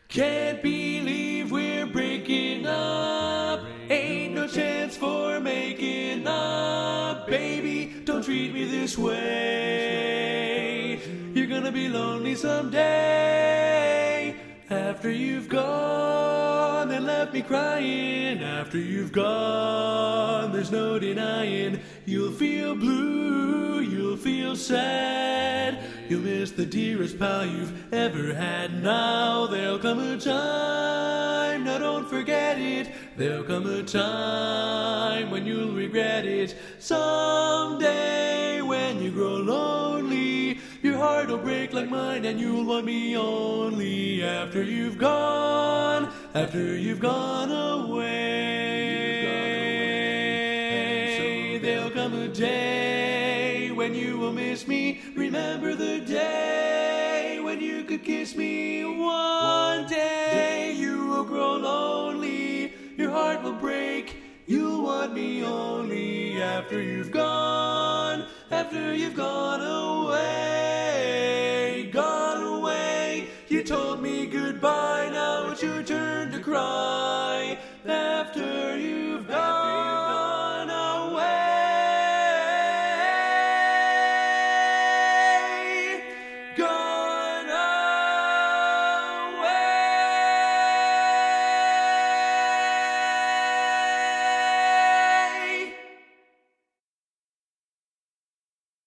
Can't believe we're breaking up. Ain't no chance for making up. Baby, don't treat me this way. You're gonna be lonely someday. After you've gone and left me crying. After you've gone, there's no denying. You'll feel blue, you'll feel sad. You'll miss the dearest pal you've ever had. Now there'll come a time, now don't forget it. There'll come a time when you'll regret it. Someday when you grow lonely, your heart will break like mine and you'll want me only. After you've gone away. There'll come a day when you will miss me. Remember the day when you could kiss me. One day you will grow lonely. Your heart will break. You'll want me only. After you've gone away. Gone away. You told me goodbye. Now it's your turn to cry. After